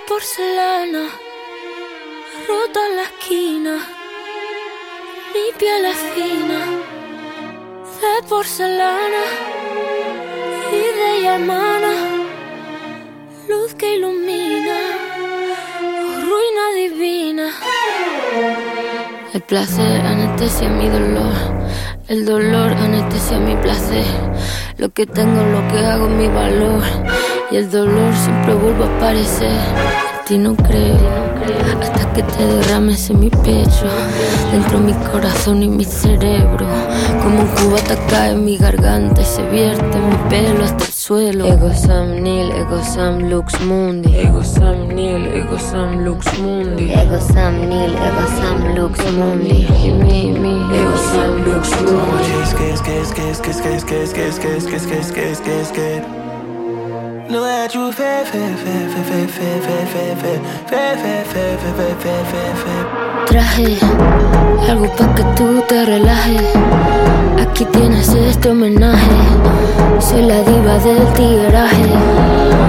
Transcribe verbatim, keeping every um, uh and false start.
porcelana, rota en la esquina. Mi piel es fina, de porcelana y de hermana, luz que ilumina, ruina divina. El placer anestesia mi dolor, el dolor anestesia mi placer. Lo que tengo, lo que hago, mi valor, y el dolor siempre vuelve a aparecer. En ti no creo, hasta que te derrames en mi pecho, dentro de mi corazón y mi cerebro. Como un cubata cae en mi garganta y se vierte en mi pelo hasta el suelo. Ego Sam Nil, Ego Sam Lux Mundi. Ego Sam Nil, Ego Sam Lux Mundi. Ego Sam Nil, Ego Sam Lux Mundi. Y mi, mi, Ego Sam Lux Mundi. Know that you fair, fair, fair, fair, fair, fair, fair, fair, fair, fair, fair, fair, fair, fair, fair. Traje algo pa' que tú te relajes. Aquí tienes este homenaje. Soy la diva del tigueraje.